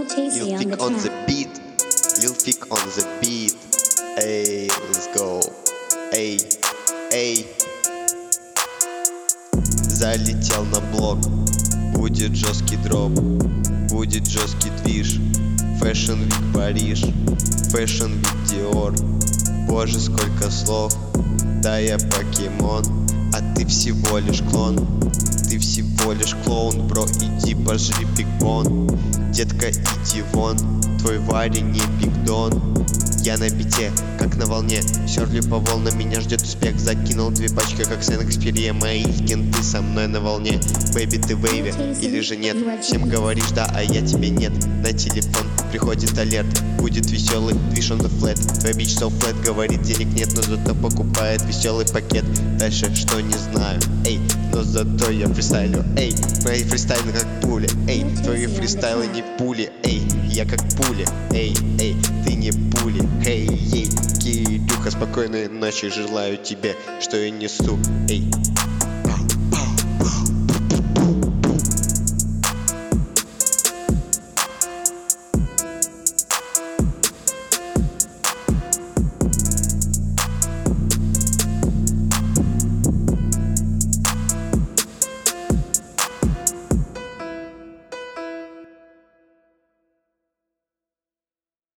Lil Fick on the beat. Lil Fick on the beat. Эй, let's go. Эй, эй. Залетел на блок. Будет жесткий дроп. Будет жесткий движ. Fashion Week Париж. Fashion Week Диор. Боже, сколько слов. Да, я покемон. А ты всего лишь клон. Ты всего лишь клоун, бро, иди пожри бигбон. Детка, иди вон, твой Варя не бигдон. Я на бите, как на волне, серли по волнам, меня ждет успех. Закинул 2 пачки, как Сен-Эксперье, мои кенты со мной на волне. Бэйби, ты вейве или же нет? Всем говоришь да, а я тебе нет. На телефон приходит алерт, будет веселый движ on the flat. Твой бич so flat, говорит денег нет, но зато покупает веселый пакет. Дальше что не знаю, эй, но зато я фристайлю, эй. Твои фристайлы как пули, эй. Твои фристайлы не пули, эй. Я как пули, эй, эй. Ты не пули, эй, ей. Кирюха, спокойной ночи желаю тебе, что я несу, эй.